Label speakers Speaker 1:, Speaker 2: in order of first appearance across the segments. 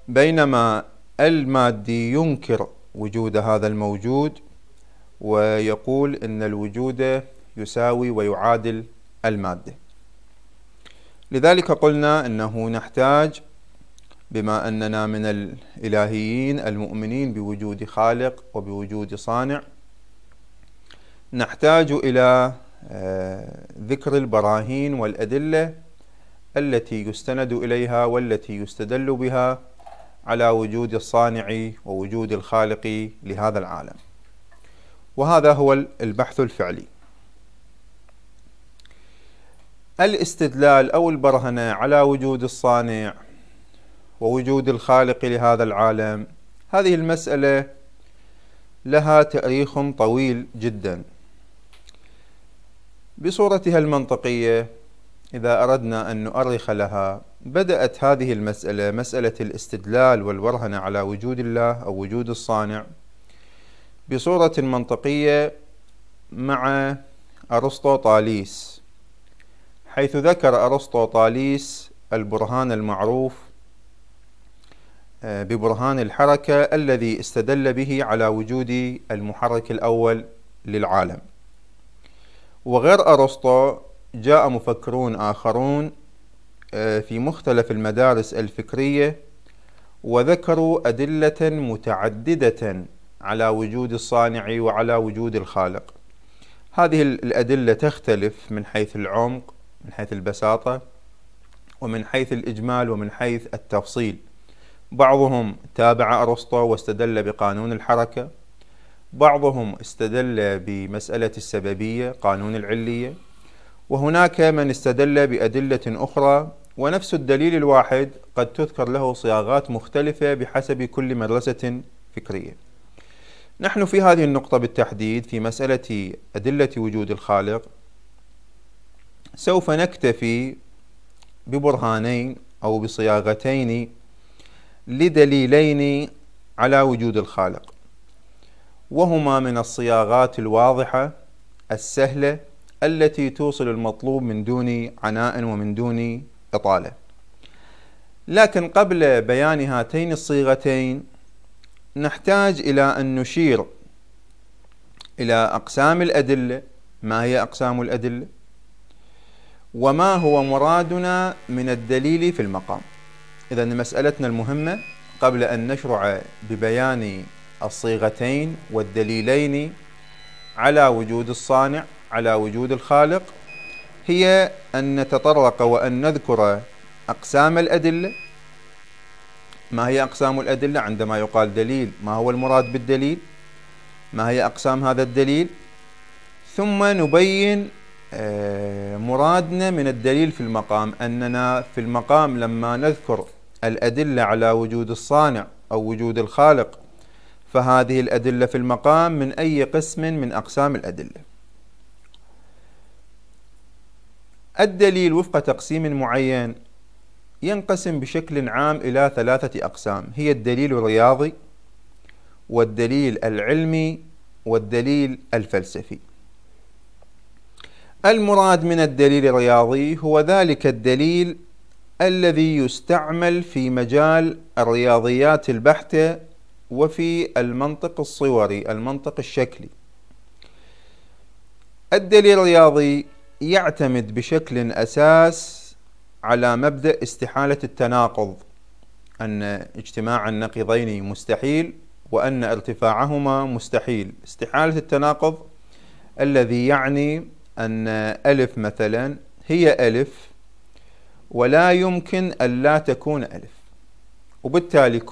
Speaker 1: بينما المادي ينكر وجود هذا الموجود ويقول إن الوجود يساوي ويعادل المادة. لذلك قلنا أنه نحتاج، بما أننا من الإلهيين المؤمنين بوجود خالق وبوجود صانع، نحتاج إلى ذكر البراهين والأدلة التي يستند إليها والتي يستدل بها على وجود الصانع ووجود الخالق لهذا العالم، وهذا هو البحث الفعلي. الاستدلال أو البرهنة على وجود الصانع ووجود الخالق لهذا العالم، هذه المسألة لها تاريخ طويل جدا. بصورتها المنطقية إذا أردنا أن نؤرخ لها، بدأت هذه المسألة، مسألة الاستدلال والبرهنة على وجود الله أو وجود الصانع، بصورة منطقية مع أرسطو طاليس، حيث ذكر أرسطو طاليس البرهان المعروف ببرهان الحركة الذي استدل به على وجود المحرك الأول للعالم. وغير أرسطو جاء مفكرون آخرون في مختلف المدارس الفكرية وذكروا أدلة متعددة على وجود الصانع وعلى وجود الخالق. هذه الأدلة تختلف من حيث العمق، من حيث البساطة، ومن حيث الإجمال، ومن حيث التفصيل. بعضهم تابع أرسطو واستدل بقانون الحركة، بعضهم استدل بمسألة السببية، قانون العلية، وهناك من استدل بأدلة أخرى، ونفس الدليل الواحد قد تذكر له صياغات مختلفة بحسب كل مدرسة فكرية. نحن في هذه النقطة بالتحديد في مسألة أدلة وجود الخالق سوف نكتفي ببرهانين أو بصياغتين لدليلين على وجود الخالق، وهما من الصياغات الواضحة السهلة التي توصل المطلوب من دون عناء ومن دون إطالة. لكن قبل بيان هاتين الصيغتين نحتاج إلى أن نشير إلى أقسام الأدلة. ما هي أقسام الأدلة؟ وما هو مرادنا من الدليل في المقام؟ إذن مسألتنا المهمة قبل أن نشرع ببيان الصيغتين والدليلين على وجود الصانع على وجود الخالق هي أن نتطرق وأن نذكر أقسام الأدلة. ما هي أقسام الأدلة؟ عندما يقال دليل، ما هو المراد بالدليل؟ ما هي أقسام هذا الدليل؟ ثم نبين مرادنا من الدليل في المقام، أننا في المقام لما نذكر الأدلة على وجود الصانع أو وجود الخالق، فهذه الأدلة في المقام من أي قسم من أقسام الأدلة؟ الدليل وفق تقسيم معين ينقسم بشكل عام إلى 3 أقسام، هي الدليل الرياضي والدليل العلمي والدليل الفلسفي. المراد من الدليل الرياضي هو ذلك الدليل الذي يستعمل في مجال الرياضيات البحتة وفي المنطق الصوري، المنطق الشكلي. الدليل الرياضي يعتمد بشكل أساس على مبدأ استحالة التناقض، أن اجتماع النقيضين مستحيل وأن ارتفاعهما مستحيل. استحالة التناقض الذي يعني أن ألف مثلا هي ألف ولا يمكن أن لا تكون ألف، وبالتالي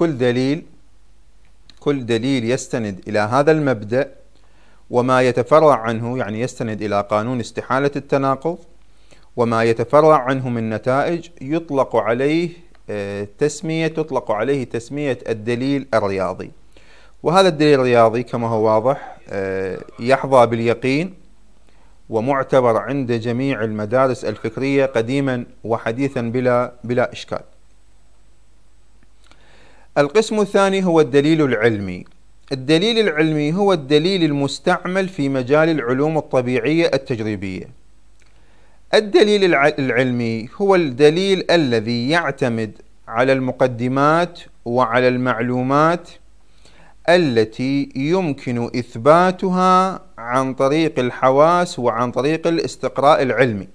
Speaker 1: كل دليل يستند إلى هذا المبدأ وما يتفرع عنه، يعني يستند إلى قانون استحالة التناقض، وما يتفرع عنه من نتائج تطلق عليه تسمية الدليل الرياضي. وهذا الدليل الرياضي كما هو واضح يحظى باليقين ومعتبر عند جميع المدارس الفكرية قديما وحديثا بلا إشكال. القسم الثاني هو الدليل العلمي. الدليل العلمي هو الدليل المستعمل في مجال العلوم الطبيعية التجريبية. الدليل العلمي هو الدليل الذي يعتمد على المقدمات وعلى المعلومات التي يمكن إثباتها عن طريق الحواس وعن طريق الاستقراء العلمي،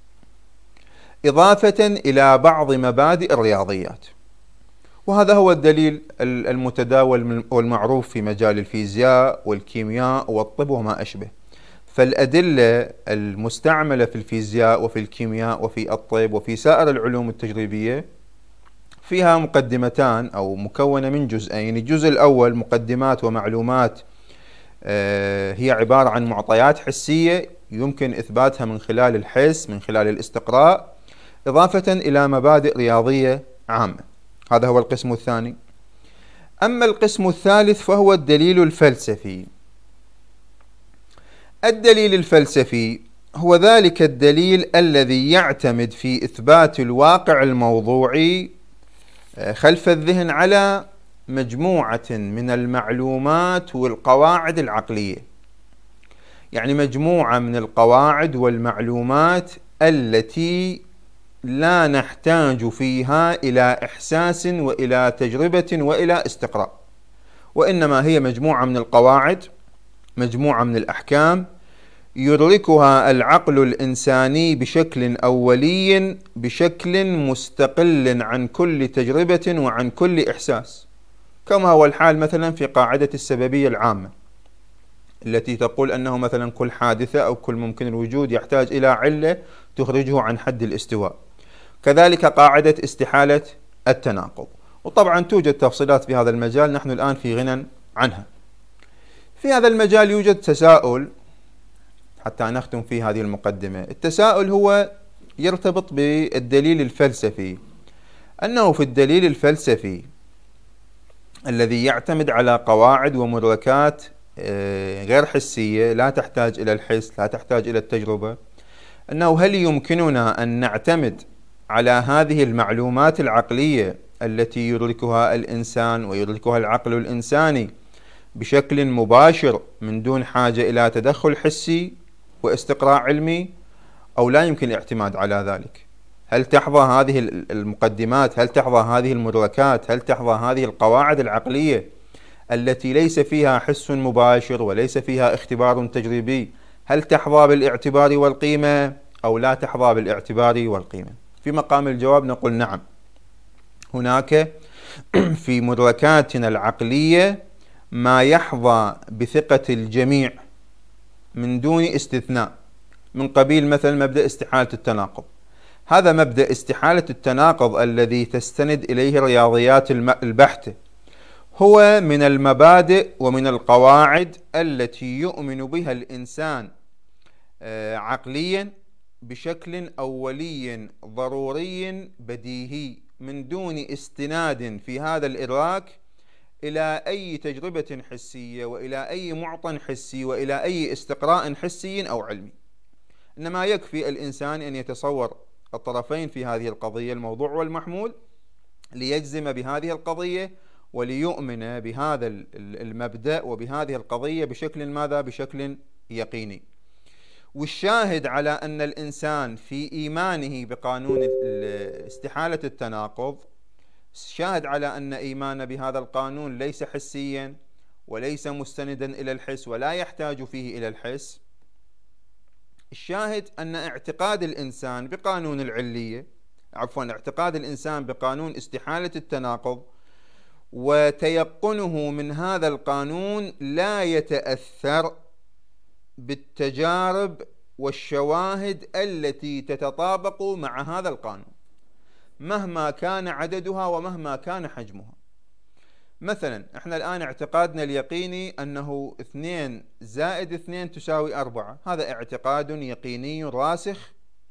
Speaker 1: إضافة إلى بعض مبادئ الرياضيات. وهذا هو الدليل المتداول والمعروف في مجال الفيزياء والكيمياء والطب وما أشبه. فالأدلة المستعملة في الفيزياء وفي الكيمياء وفي الطب وفي سائر العلوم التجريبية فيها مقدمتان أو مكونة من جزئين. الجزء الأول مقدمات ومعلومات هي عبارة عن معطيات حسية يمكن إثباتها من خلال الحس، من خلال الاستقراء، إضافة إلى مبادئ رياضية عامة. هذا هو القسم الثاني. أما القسم الثالث فهو الدليل الفلسفي. الدليل الفلسفي هو ذلك الدليل الذي يعتمد في إثبات الواقع الموضوعي خلف الذهن على مجموعة من المعلومات والقواعد العقلية، يعني مجموعة من القواعد والمعلومات التي لا نحتاج فيها إلى إحساس وإلى تجربة وإلى استقراء، وإنما هي مجموعة من القواعد، مجموعة من الأحكام يدركها العقل الإنساني بشكل أولي، بشكل مستقل عن كل تجربة وعن كل إحساس، كما هو الحال مثلا في قاعدة السببية العامة التي تقول أنه مثلا كل حادثة أو كل ممكن الوجود يحتاج إلى علة تخرجه عن حد الاستواء. كذلك قاعدة استحالة التناقض. وطبعا توجد تفصيلات في هذا المجال نحن الآن في غنى عنها. في هذا المجال يوجد تساؤل حتى نختم في هذه المقدمة. التساؤل هو يرتبط بالدليل الفلسفي، أنه في الدليل الفلسفي الذي يعتمد على قواعد ومدركات غير حسية لا تحتاج إلى الحس، لا تحتاج إلى التجربة، أنه هل يمكننا أن نعتمد على هذه المعلومات العقلية التي يدركها الإنسان ويدركها العقل الإنساني بشكل مباشر من دون حاجة إلى تدخل حسي واستقراء علمي، أو لا يمكن الاعتماد على ذلك؟ هل تحظى هذه المقدمات، هل تحظى هذه المدركات، هل تحظى هذه القواعد العقلية التي ليس فيها حس مباشر وليس فيها اختبار تجريبي، هل تحظى بالاعتبار والقيمة أو لا تحظى بالاعتبار والقيمة؟ في مقام الجواب نقول نعم، هناك في مدركاتنا العقلية ما يحظى بثقة الجميع من دون استثناء، من قبيل مثل مبدأ استحالة التناقض. هذا مبدأ استحالة التناقض الذي تستند إليه الرياضيات البحتة هو من المبادئ ومن القواعد التي يؤمن بها الإنسان عقليا بشكل أولي ضروري بديهي، من دون استناد في هذا الإدراك إلى أي تجربة حسية وإلى أي معطى حسي وإلى أي استقراء حسي أو علمي. إنما يكفي الإنسان أن يتصور الطرفين في هذه القضية، الموضوع والمحمول، ليجزم بهذه القضية وليؤمن بهذا المبدأ وبهذه القضية بشكل ماذا؟ بشكل يقيني. والشاهد على أن الإنسان في إيمانه بقانون استحالة التناقض، شاهد على أن إيمانه بهذا القانون ليس حسيا وليس مستندا إلى الحس ولا يحتاج فيه إلى الحس. الشاهد أن اعتقاد الإنسان بقانون العلية، اعتقاد الإنسان بقانون استحالة التناقض وتيقنه من هذا القانون لا يتأثر بالتجارب والشواهد التي تتطابق مع هذا القانون مهما كان عددها ومهما كان حجمها. مثلا احنا الآن اعتقادنا اليقيني أنه 2 زائد 2 تساوي 4، هذا اعتقاد يقيني راسخ،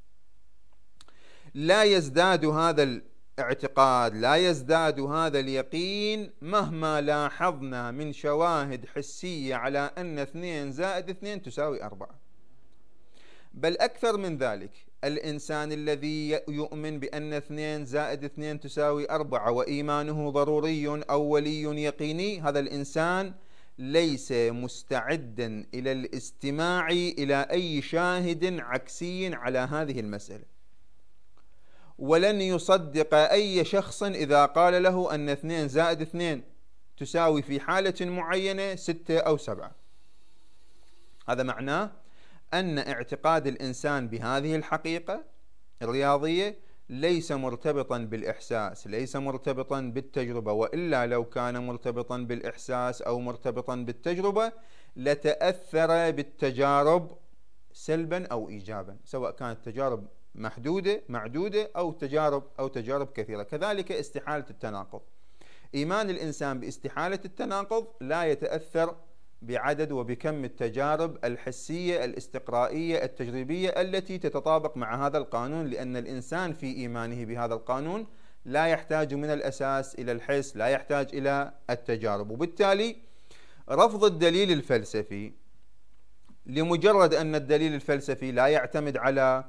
Speaker 1: لا يزداد هذا الاعتقاد، لا يزداد هذا اليقين مهما لاحظنا من شواهد حسية على أن 2 زائد 2 تساوي 4. بل أكثر من ذلك، الإنسان الذي يؤمن بأن 2 زائد 2 تساوي 4 وإيمانه ضروري أولي يقيني، هذا الإنسان ليس مستعدا إلى الاستماع إلى أي شاهد عكسي على هذه المسألة. ولن يصدق أي شخص إذا قال له أن 2 زائد 2 تساوي في حالة معينة 6 أو 7. هذا معناه أن اعتقاد الإنسان بهذه الحقيقة الرياضية ليس مرتبطا بالإحساس، ليس مرتبطا بالتجربة، وإلا لو كان مرتبطا بالإحساس أو مرتبطا بالتجربة لتأثر بالتجارب سلبا أو إيجابا، سواء كانت تجارب معدودة أو تجارب كثيرة. كذلك استحالة التناقض، إيمان الإنسان باستحالة التناقض لا يتأثر بعدد وبكم التجارب الحسية الاستقرائية التجريبية التي تتطابق مع هذا القانون، لأن الإنسان في إيمانه بهذا القانون لا يحتاج من الأساس إلى الحس، لا يحتاج إلى التجارب. وبالتالي رفض الدليل الفلسفي لمجرد أن الدليل الفلسفي لا يعتمد على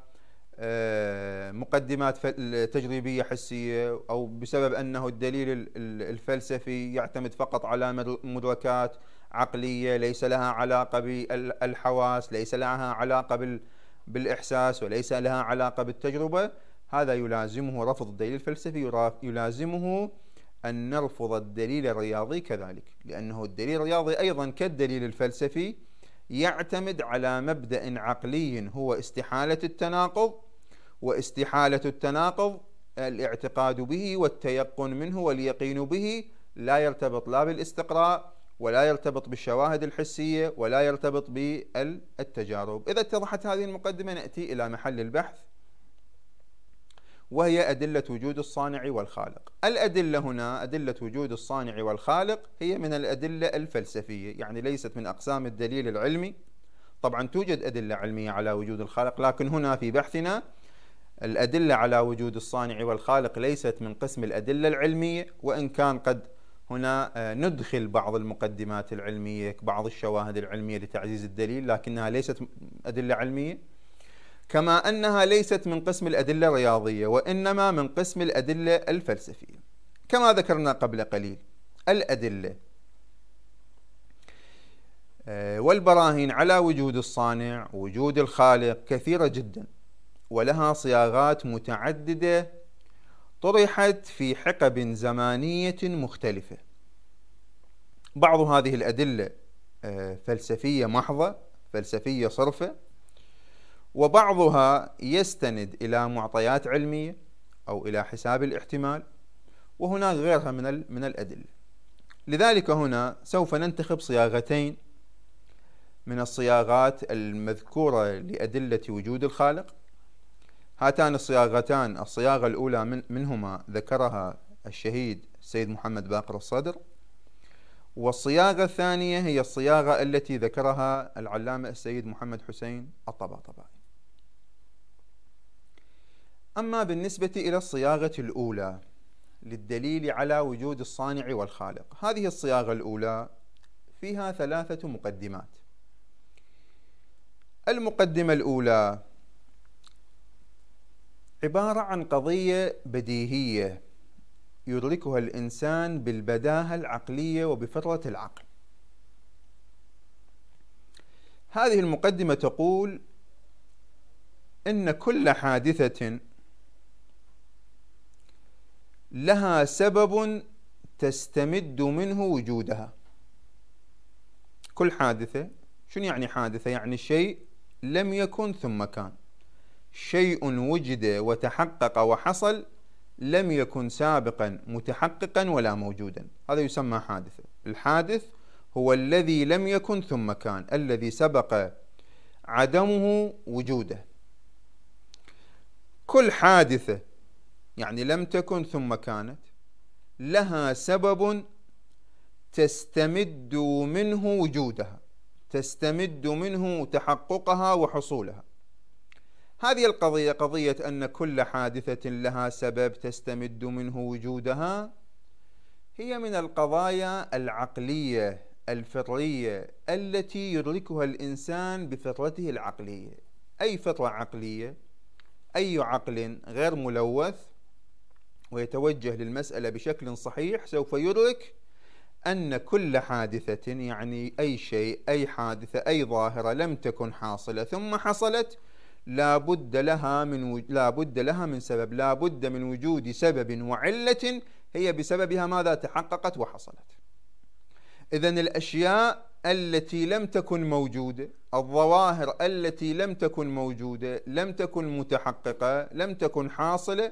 Speaker 1: مقدمات تجريبية حسية، أو بسبب أنه الدليل الفلسفي يعتمد فقط على مدركات عقلية ليس لها علاقة بالحواس، ليس لها علاقة بالإحساس، وليس لها علاقة بالتجربة، هذا يلازمه رفض الدليل الفلسفي، يلازمه أن نرفض الدليل الرياضي كذلك، لأنه الدليل الرياضي أيضا كالدليل الفلسفي يعتمد على مبدأ عقلي هو استحالة التناقض، واستحالة التناقض الاعتقاد به والتيقن منه واليقين به لا يرتبط لا بالاستقراء ولا يرتبط بالشواهد الحسية ولا يرتبط بالتجارب. إذا اتضحت هذه المقدمة نأتي إلى محل البحث، وهي أدلة وجود الصانع والخالق. الأدلة هنا، أدلة وجود الصانع والخالق، هي من الأدلة الفلسفية، يعني ليست من أقسام الدليل العلمي. طبعا توجد أدلة علمية على وجود الخالق، لكن هنا في بحثنا الأدلة على وجود الصانع والخالق ليست من قسم الأدلة العلمية، وإن كان قد هنا ندخل بعض المقدمات العلمية، بعض الشواهد العلمية لتعزيز الدليل، لكنها ليست أدلة علمية، كما أنها ليست من قسم الأدلة الرياضية، وإنما من قسم الأدلة الفلسفية. كما ذكرنا قبل قليل، الأدلة والبراهين على وجود الصانع ووجود الخالق كثيرة جدا، ولها صياغات متعددة طرحت في حقب زمانية مختلفة. بعض هذه الأدلة فلسفية محضة، فلسفية صرفة، وبعضها يستند إلى معطيات علمية أو إلى حساب الاحتمال، وهناك غيرها من الأدلة. لذلك هنا سوف ننتخب صياغتين من الصياغات المذكورة لأدلة وجود الخالق. هاتان الصياغتان، الصياغة الأولى منهما ذكرها الشهيد السيد محمد باقر الصدر، والصياغة الثانية هي الصياغة التي ذكرها العلامة السيد محمد حسين الطباطبائي. أما بالنسبة إلى الصياغة الأولى للدليل على وجود الصانع والخالق، هذه الصياغة الأولى فيها 3 مقدمات. المقدمة الأولى عبارة عن قضية بديهية يدركها الإنسان بالبداهة العقلية وبفطرة العقل. هذه المقدمة تقول إن كل حادثة لها سبب تستمد منه وجودها. كل حادثة، شنو يعني حادثة؟ يعني شيء لم يكن ثم كان، شيء وجد وتحقق وحصل لم يكن سابقا متحققا ولا موجودا، هذا يسمى حادثة. الحادث هو الذي لم يكن ثم كان، الذي سبق عدمه وجوده. كل حادثة يعني لم تكن ثم كانت لها سبب تستمد منه وجودها، تستمد منه تحققها وحصولها. هذه القضية، قضية أن كل حادثة لها سبب تستمد منه وجودها، هي من القضايا العقلية الفطرية التي يدركها الإنسان بفطرته العقلية. أي فطرة عقلية، أي عقل غير ملوث ويتوجه للمسألة بشكل صحيح سوف يدرك أن كل حادثة، يعني أي شيء، أي حادثة، أي ظاهرة لم تكن حاصلة ثم حصلت، لا بد لها من سبب، لا بد من وجود سبب وعلة هي بسببها ماذا تحققت وحصلت. إذن الأشياء التي لم تكن موجودة، الظواهر التي لم تكن موجودة، لم تكن متحققة، لم تكن حاصلة،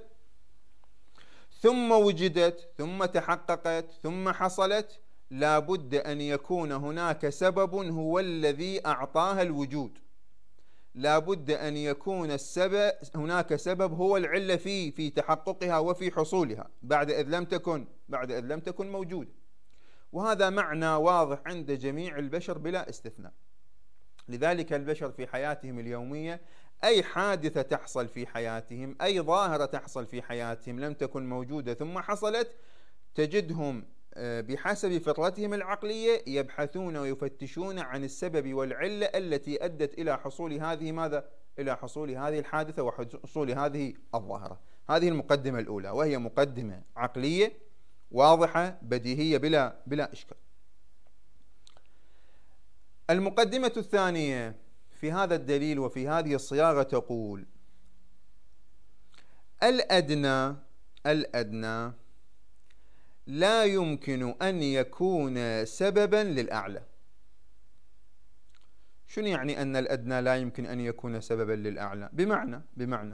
Speaker 1: ثم وجدت، ثم تحققت، ثم حصلت، لا بد أن يكون هناك سبب هو الذي أعطاها الوجود، لا بد أن يكون هناك سبب هو العلة في تحققها وفي حصولها بعد إذ لم تكن موجودة. وهذا معنى واضح عند جميع البشر بلا استثناء. لذلك البشر في حياتهم اليومية أي حادثة تحصل في حياتهم، أي ظاهرة تحصل في حياتهم لم تكن موجودة ثم حصلت، تجدهم بحسب فطرتهم العقلية يبحثون ويفتشون عن السبب والعلة التي أدت إلى حصول هذه ماذا؟ إلى حصول هذه الحادثة وحصول هذه الظاهرة. هذه المقدمة الأولى، وهي مقدمة عقلية واضحة بديهية بلا إشكال. المقدمة الثانية في هذا الدليل وفي هذه الصياغة تقول: الأدنى لا يمكن أن يكون سببا للأعلى. شنو يعني أن الأدنى لا يمكن أن يكون سببا للأعلى؟ بمعنى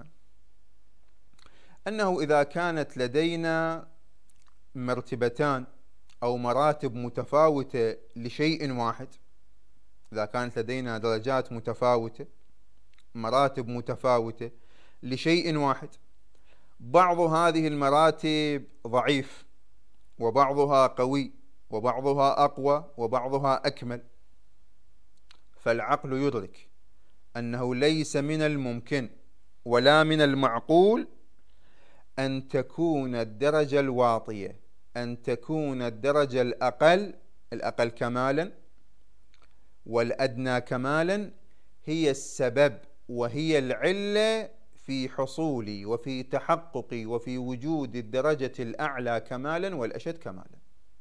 Speaker 1: أنه إذا كانت لدينا مرتبتان أو مراتب متفاوتة لشيء واحد، إذا كانت لدينا درجات متفاوتة، مراتب متفاوتة لشيء واحد، بعض هذه المراتب ضعيف وبعضها قوي وبعضها أقوى وبعضها أكمل، فالعقل يدرك أنه ليس من الممكن ولا من المعقول أن تكون الدرجة الواطية، أن تكون الدرجة الأقل كمالا والأدنى كمالا هي السبب وهي العلة في حصول وفي تحقق وفي وجود الدرجة الأعلى كمالا والأشد كمالا.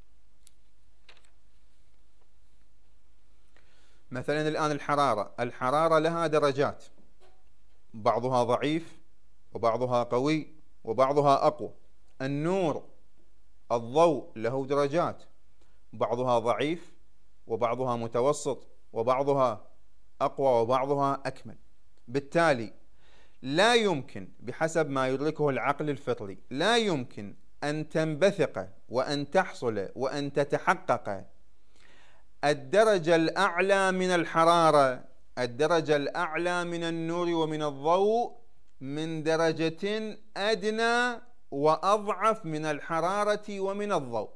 Speaker 1: مثلا الآن الحرارة لها درجات، بعضها ضعيف وبعضها قوي وبعضها أقوى. النور، الضوء له درجات، بعضها ضعيف وبعضها متوسط وبعضها أقوى وبعضها أكمل. بالتالي لا يمكن بحسب ما يدركه العقل الفطري، لا يمكن أن تنبثق وأن تحصل وأن تتحقق الدرجة الأعلى من الحرارة، الدرجة الأعلى من النور ومن الضوء، من درجة أدنى وأضعف من الحرارة ومن الضوء.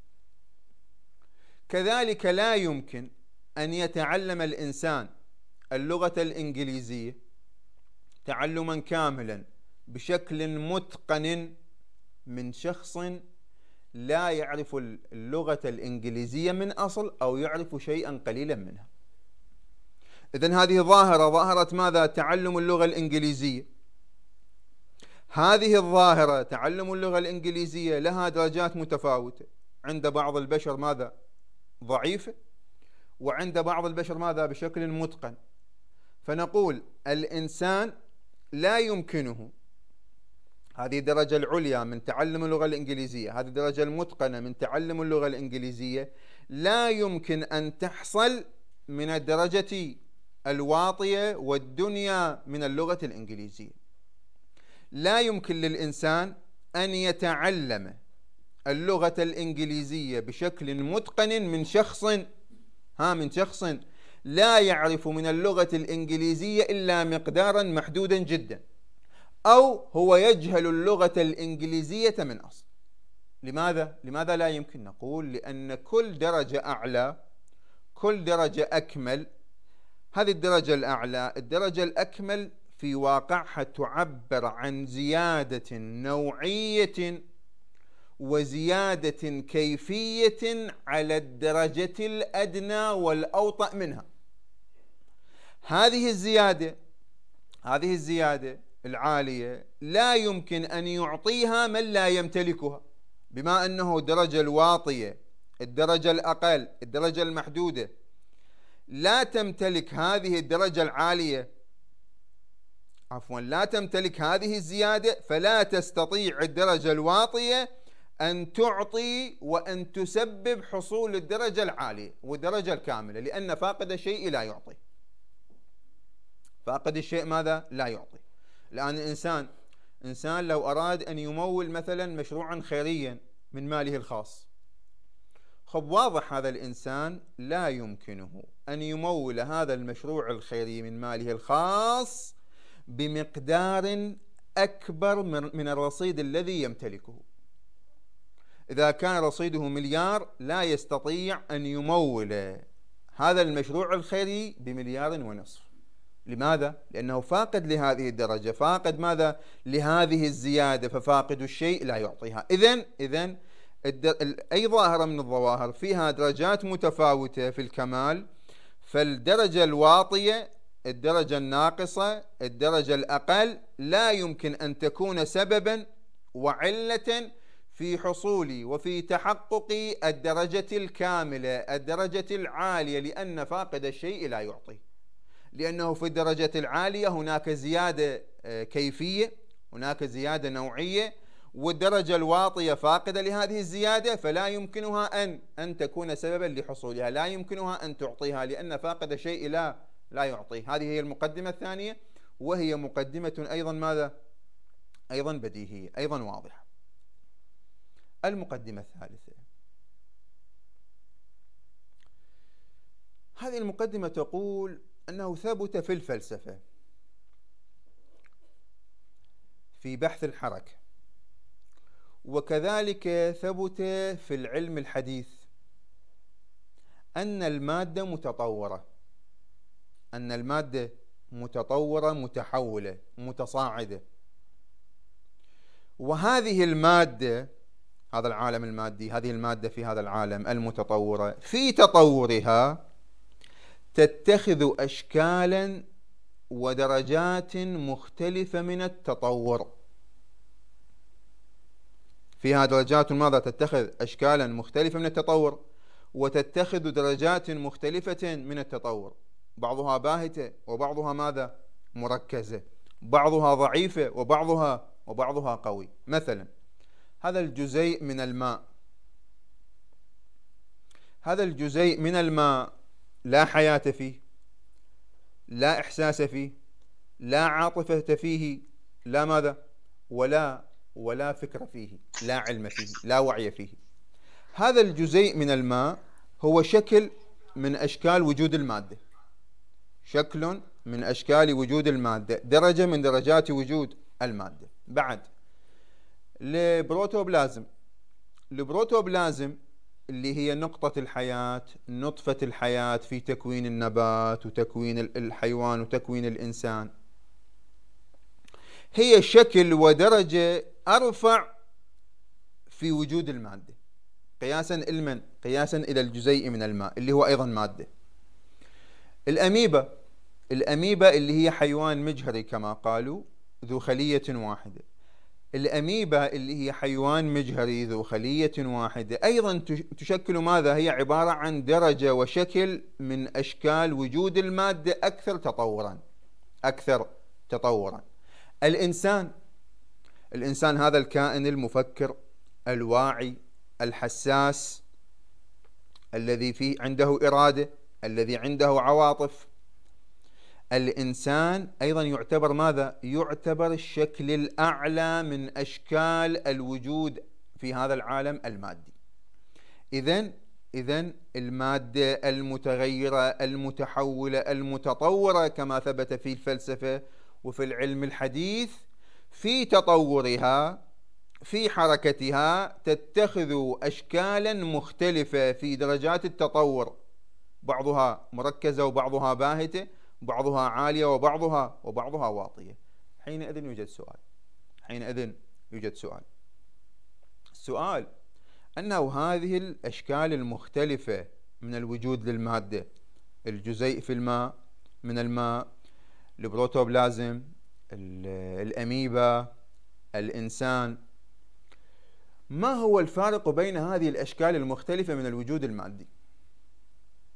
Speaker 1: كذلك لا يمكن أن يتعلم الإنسان اللغة الإنجليزية تعلما كاملا بشكل متقن من شخص لا يعرف اللغة الإنجليزية من أصل أو يعرف شيئا قليلا منها. إذن هذه ظاهرة ماذا؟ تعلم اللغة الإنجليزية. هذه الظاهرة تعلم اللغة الإنجليزية لها درجات متفاوتة، عند بعض البشر ماذا؟ ضعيفة، وعند بعض البشر ماذا؟ بشكل متقن. فنقول الإنسان لا يمكنه هذه الدرجة العليا من تعلم اللغة الإنجليزية، هذه الدرجة المتقنة من تعلم اللغة الإنجليزية، لا يمكن أن تحصل من الدرجة الواطية والدنيا من اللغة الإنجليزية. لا يمكن للإنسان أن يتعلم اللغة الإنجليزية بشكل متقن من شخص لا يعرف من اللغة الإنجليزية إلا مقدارا محدودا جدا، أو هو يجهل اللغة الإنجليزية من أصل. لماذا لا يمكن؟ نقول لأن كل درجة أعلى، كل درجة أكمل، هذه الدرجة الأعلى، الدرجة الأكمل في واقعها تعبر عن زيادة نوعية وزيادة كيفية على الدرجة الأدنى والأوطأ منها. هذه الزيادة العالية لا يمكن أن يعطيها من لا يمتلكها، بما أنه الدرجة الواطية، الدرجة الأقل، الدرجة المحدودة لا تمتلك هذه الدرجة العالية عفوا لا تمتلك هذه الزيادة، فلا تستطيع الدرجة الواطية أن تعطي وأن تسبب حصول الدرجة العالية والدرجة الكاملة، لأن فاقد الشيء لا يعطي. فاقد الشيء ماذا؟ لا يعطي. الآن إنسان لو أراد أن يمول مثلا مشروعا خيريا من ماله الخاص، خب واضح هذا الإنسان لا يمكنه أن يمول هذا المشروع الخيري من ماله الخاص بمقدار أكبر من الرصيد الذي يمتلكه. إذا كان رصيده 1,000,000 لا يستطيع أن يمول هذا المشروع الخيري ب1,500,000. لماذا؟ لأنه فاقد لهذه الدرجة، فاقد ماذا؟ لهذه الزيادة، ففاقد الشيء لا يعطيها. إذن أي ظاهرة من الظواهر فيها درجات متفاوتة في الكمال، فالدرجة الواطية، الدرجة الناقصة، الدرجة الأقل لا يمكن أن تكون سببا وعلة في حصول وفي تحقق الدرجة الكاملة، الدرجة العالية، لأن فاقد الشيء لا يعطي. لأنه في الدرجة العالية هناك زيادة كيفية، هناك زيادة نوعية، والدرجة الواطية فاقدة لهذه الزيادة، فلا يمكنها أن تكون سببا لحصولها، لا يمكنها أن تعطيها، لأن فاقد الشيء لا يعطي. هذه هي المقدمة الثانية، وهي مقدمة أيضا ماذا؟ أيضا بديهية، أيضا واضحة. المقدمة الثالثة، هذه المقدمة تقول أنه ثبت في الفلسفة في بحث الحركة، وكذلك ثبت في العلم الحديث، أن المادة متطورة، أن المادة متطورة متحولة متصاعدة. وهذه المادة، هذا العالم المادي، هذه المادة في هذا العالم المتطورة في تطورها تتخذ أشكالا ودرجات مختلفة من التطور. فيها درجات ماذا؟ تتخذ أشكالا مختلفة من التطور، وتتخذ درجات مختلفة من التطور، بعضها باهتة وبعضها ماذا؟ مركزة، بعضها ضعيفة وبعضها قوي. مثلا هذا الجزيء من الماء، هذا الجزيء من الماء لا حياة فيه، لا إحساس فيه، لا عاطفة فيه، لا ماذا؟ ولا فكر فيه، لا علم فيه، لا وعي فيه. هذا الجزيء من الماء هو شكل من أشكال وجود المادة، شكل من أشكال وجود المادة، درجة من درجات وجود المادة. بعد البروتوبلازم اللي هي نقطة الحياة، نطفة الحياة في تكوين النبات وتكوين الحيوان وتكوين الإنسان، هي شكل ودرجة أرفع في وجود المادة قياسا إلى الجزيء من الماء اللي هو أيضا مادة. الأميبا اللي هي حيوان مجهري كما قالوا، ذو خلية واحدة. الأميبا اللي هي حيوان مجهري ذو خلية واحدة أيضا تشكل ماذا؟ هي عبارة عن درجة وشكل من أشكال وجود المادة أكثر تطورا. الإنسان هذا الكائن المفكر الواعي الحساس، الذي فيه عنده إرادة، الذي عنده عواطف. الإنسان أيضا يعتبر ماذا؟ يعتبر الشكل الأعلى من أشكال الوجود في هذا العالم المادي. إذن المادة المتغيرة المتحولة المتطورة كما ثبت في الفلسفة وفي العلم الحديث، في تطورها في حركتها تتخذ أشكالا مختلفة في درجات التطور، بعضها مركزة وبعضها باهتة، بعضها عالية وبعضها واطية. حينئذ يوجد سؤال السؤال أنه هذه الأشكال المختلفة من الوجود للمادة، الجزيء في الماء من الماء، البروتوبلازم، الأميبا، الإنسان، ما هو الفارق بين هذه الأشكال المختلفة من الوجود المادي؟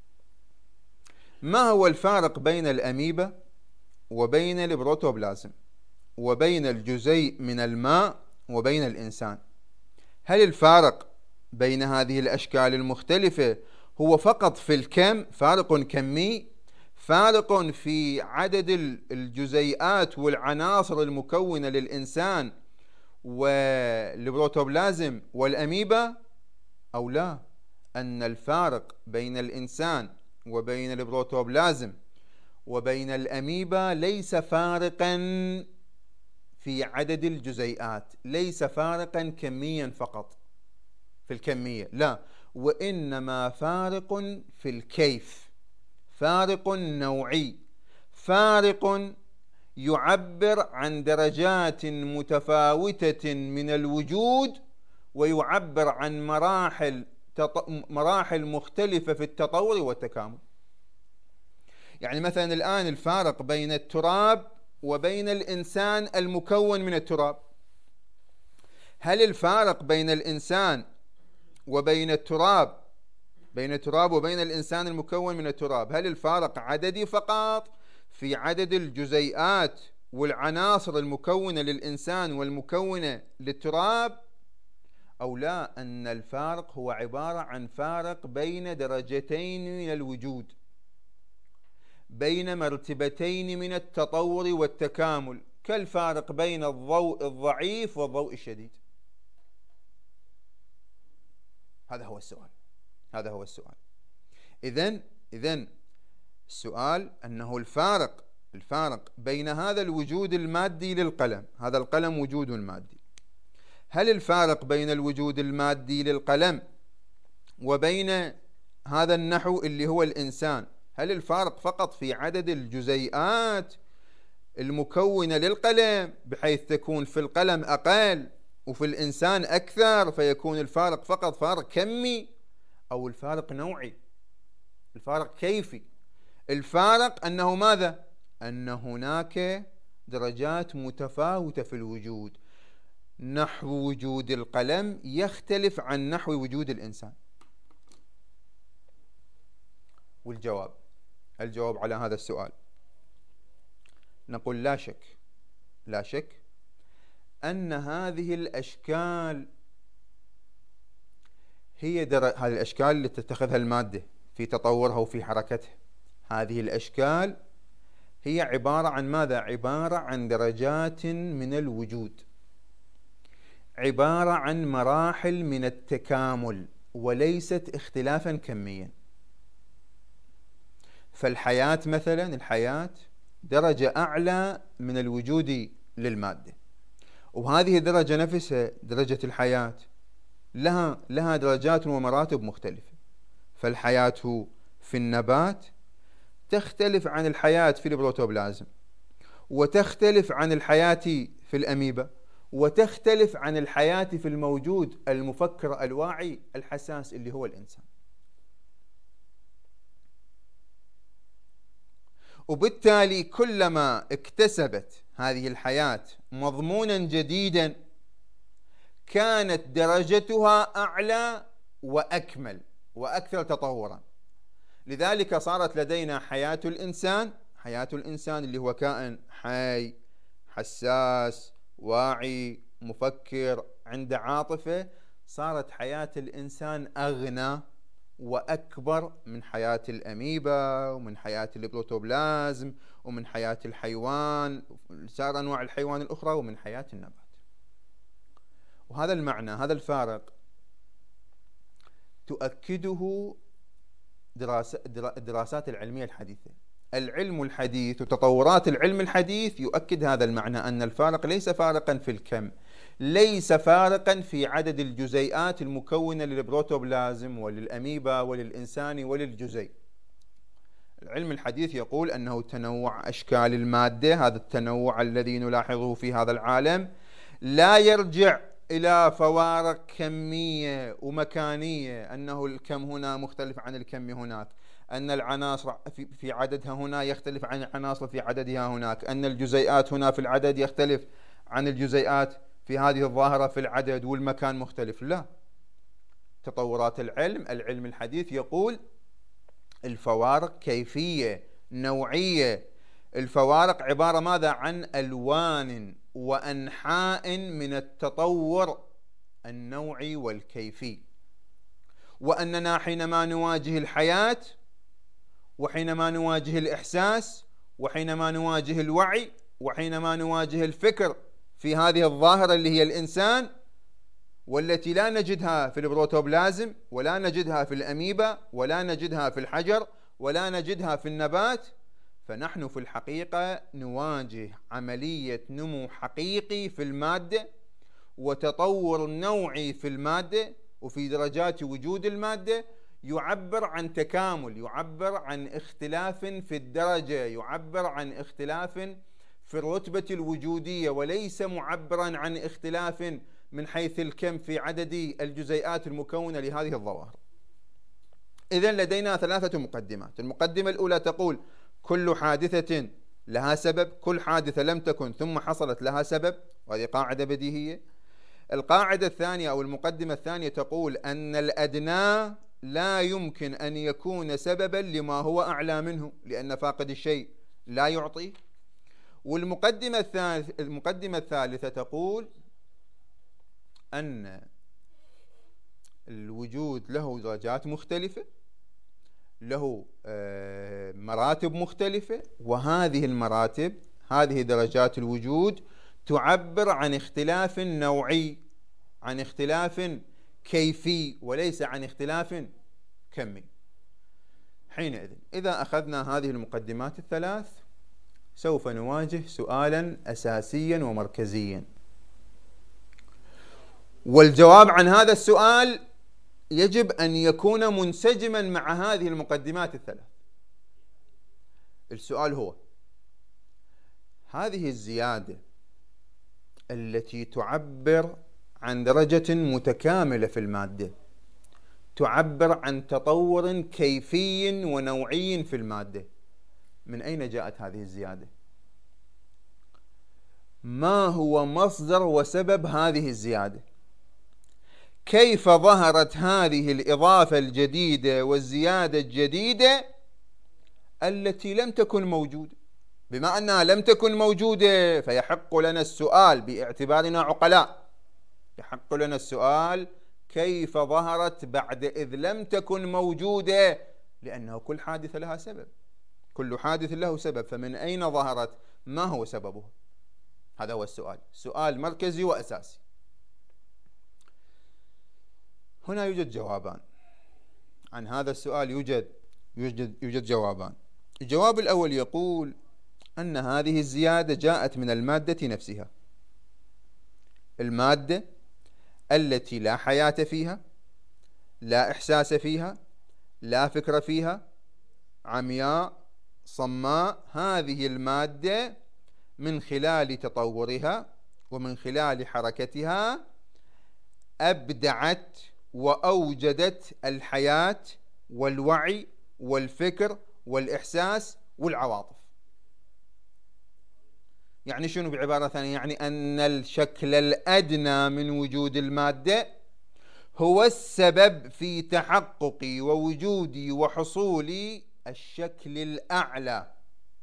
Speaker 1: ما هو الفارق بين الأميبا وبين البروتوبلازم؟ وبين الجزيء من الماء وبين الإنسان. هل الفارق بين هذه الأشكال المختلفة هو فقط في الكم، فارق كمي، فارق في عدد الجزيئات والعناصر المكونة للإنسان والبروتوبلازم والأميبا، أو لا، أن الفارق بين الإنسان وبين البروتوبلازم وبين الأميبا ليس فارقا في عدد الجزيئات، ليس فارقا كميا فقط في الكمية، لا، وإنما فارق في الكيف، فارق نوعي، فارق يعبر عن درجات متفاوتة من الوجود، ويعبر عن مراحل مختلفة في التطور والتكامل. يعني مثلا الآن الفارق بين التراب وبين الإنسان المكون من التراب، هل الفارق بين الإنسان وبين التراب، بين التراب وبين الإنسان المكون من التراب، هل الفارق عددي فقط في عدد الجزيئات والعناصر المكونة للإنسان والمكونة للتراب، أو لا، أن الفارق هو عبارة عن فارق بين درجتين من الوجود، بين مرتبتين من التطور والتكامل، كالفارق بين الضوء الضعيف والضوء الشديد. هذا هو السؤال، هذا هو السؤال. إذن السؤال أنه الفارق بين هذا الوجود المادي للقلم، هذا القلم وجود مادي، هل الفارق بين الوجود المادي للقلم وبين هذا النحو اللي هو الإنسان، هل الفارق فقط في عدد الجزيئات المكونة للقلم بحيث تكون في القلم أقل وفي الإنسان أكثر، فيكون الفارق فقط فارق كمي، أو الفارق نوعي، الفارق كيفي؟ الفارق أنه ماذا؟ أن هناك درجات متفاوتة في الوجود، نحو وجود القلم يختلف عن نحو وجود الإنسان. الجواب على هذا السؤال نقول لا شك أن هذه الأشكال هي هذه الأشكال اللي تتخذها المادة في تطورها وفي حركتها، هذه الأشكال هي عبارة عن ماذا؟ عبارة عن درجات من الوجود، عبارة عن مراحل من التكامل، وليست اختلافا كميا. فالحياة مثلا، الحياة درجة أعلى من الوجود للمادة، وهذه الدرجة نفسها درجة الحياة لها درجات ومراتب مختلفة. فالحياة في النبات تختلف عن الحياة في البروتوبلازم، وتختلف عن الحياة في الأميبا، وتختلف عن الحياة في الموجود المفكر الواعي الحساس اللي هو الإنسان. وبالتالي كلما اكتسبت هذه الحياة مضمونا جديدا كانت درجتها أعلى وأكمل وأكثر تطورا. لذلك صارت لدينا حياة الإنسان اللي هو كائن حي حساس واعي مفكر عنده عاطفة، صارت حياة الإنسان أغنى وأكبر من حياة الأميبا ومن حياة البروتوبلازم ومن حياة الحيوان، سائر أنواع الحيوان الأخرى، ومن حياة النبات. وهذا المعنى، هذا الفارق تؤكده الدراسات العلمية الحديثة. العلم الحديث وتطورات العلم الحديث يؤكد هذا المعنى، أن الفارق ليس فارقا في الكم، ليس فارقا في عدد الجزيئات المكونة للبروتوبلازم وللأميبا وللإنسان وللجزيء. العلم الحديث يقول أنه تنوع أشكال المادة، هذا التنوع الذي نلاحظه في هذا العالم لا يرجع إلى فوارق كمية ومكانية، أنه الكم هنا مختلف عن الكم هناك، أن العناصر في عددها هنا يختلف عن العناصر في عددها هناك، أن الجزيئات هنا في العدد يختلف عن الجزيئات في هذه الظاهرة في العدد والمكان مختلف. لا، تطورات العلم الحديث يقول الفوارق كيفية نوعية، الفوارق عبارة ماذا؟ عن ألوان وأنحاء من التطور النوعي والكيفي، وأننا حينما نواجه الحياة، وحينما نواجه الإحساس، وحينما نواجه الوعي، وحينما نواجه الفكر في هذه الظاهرة اللي هي الإنسان، والتي لا نجدها في البروتوبلازم، ولا نجدها في الأميبا، ولا نجدها في الحجر، ولا نجدها في النبات، فنحن في الحقيقة نواجه عملية نمو حقيقي في المادة، وتطور نوعي في المادة وفي درجات وجود المادة، يعبر عن تكامل، يعبر عن اختلاف في الدرجة، يعبر عن اختلاف في الرتبة الوجودية، وليس معبرا عن اختلاف من حيث الكم في عدد الجزيئات المكونة لهذه الظواهر. إذن لدينا ثلاثة مقدمات. المقدمة الأولى تقول كل حادثة لها سبب، كل حادثة لم تكن ثم حصلت لها سبب، وهذه قاعدة بديهية. القاعدة الثانية أو المقدمة الثانية تقول أن الأدنى لا يمكن أن يكون سببا لما هو أعلى منه، لأن فاقد الشيء لا يعطيه. والمقدمة الثالثة تقول أن الوجود له درجات مختلفة، له مراتب مختلفة، وهذه المراتب، هذه درجات الوجود تعبر عن اختلاف نوعي، عن اختلاف كيفي، وليس عن اختلاف كمي. حينئذ إذا أخذنا هذه المقدمات الثلاث سوف نواجه سؤالا أساسيا ومركزيا، والجواب عن هذا السؤال يجب أن يكون منسجما مع هذه المقدمات الثلاث. السؤال هو: هذه الزيادة التي تعبر عن درجة متكاملة في المادة، تعبر عن تطور كيفي ونوعي في المادة، من أين جاءت هذه الزيادة؟ ما هو مصدر وسبب هذه الزيادة؟ كيف ظهرت هذه الإضافة الجديدة والزيادة الجديدة التي لم تكن موجودة؟ بما أنها لم تكن موجودة فيحق لنا السؤال باعتبارنا عقلاء، يحق لنا السؤال كيف ظهرت بعد إذ لم تكن موجودة؟ لأنه كل حادثة لها سبب، كل حادث له سبب، فمن أين ظهرت؟ ما هو سببه؟ هذا هو السؤال، سؤال مركزي وأساسي. هنا يوجد جوابان عن هذا السؤال، يوجد جوابان. الجواب الأول يقول أن هذه الزيادة جاءت من المادة نفسها، المادة التي لا حياة فيها، لا إحساس فيها، لا فكر فيها، عمياء صماء. هذه المادة من خلال تطورها ومن خلال حركتها أبدعت وأوجدت الحياة والوعي والفكر والإحساس والعواطف. يعني شنو بعبارة ثانية؟ يعني أن الشكل الأدنى من وجود المادة هو السبب في تحقق ووجود وحصول الشكل الأعلى